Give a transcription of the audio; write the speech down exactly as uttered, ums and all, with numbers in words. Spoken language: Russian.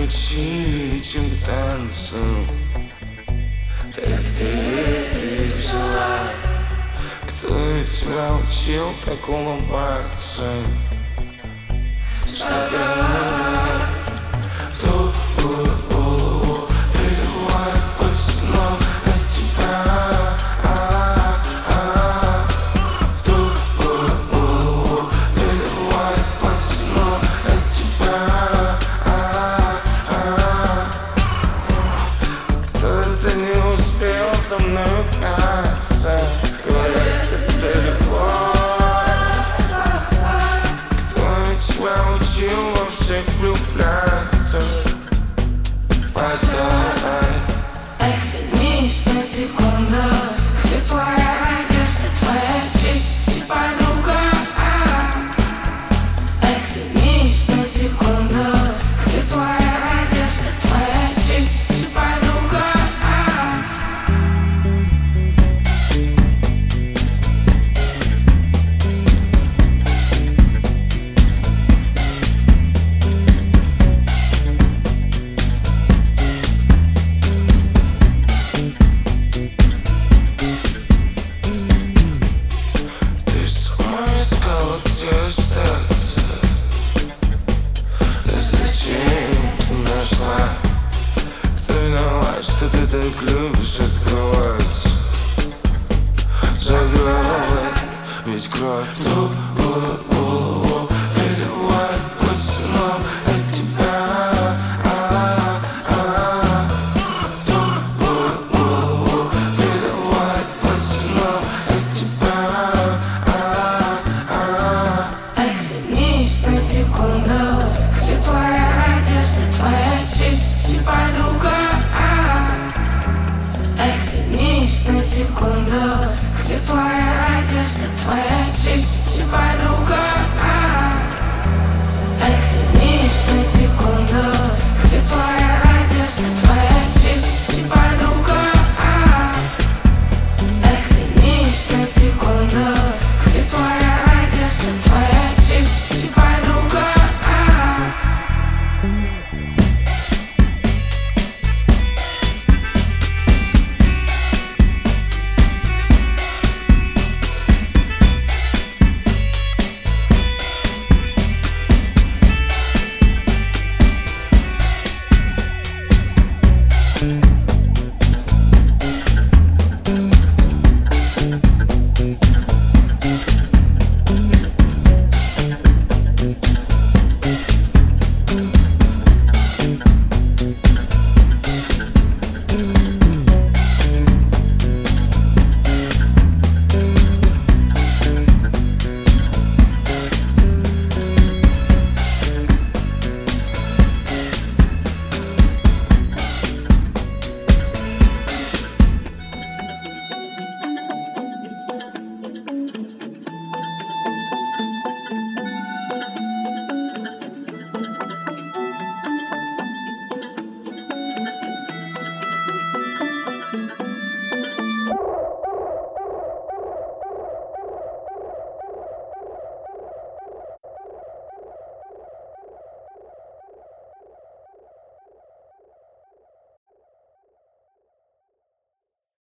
научили, чем танцу. Так где ты взяла? Кто тебя учил так улыбаться? Стакан в тупую голову переливает пацаном от тебя. В тупую голову переливает пацаном от тебя. Кто-то не успел со мной гнаться, говорят, это любовь. Тебя учил во всех влюбляться. Постой, оглянись на секунду, где твоя одежда, твоя честь и подруга. Оглянись на секунду, где твоя одежда, твоя честь и подруга. что ты так любишь открываться. Закрывай, ведь кровь в твою голову переливает пацаном от тебя. В твою голову переливает пацаном от тебя. Оглянись на секунду, где твоя одежда, твоя честь и подруга. Оглянись на секунду, где твоя одежда, твоя честь и подруга.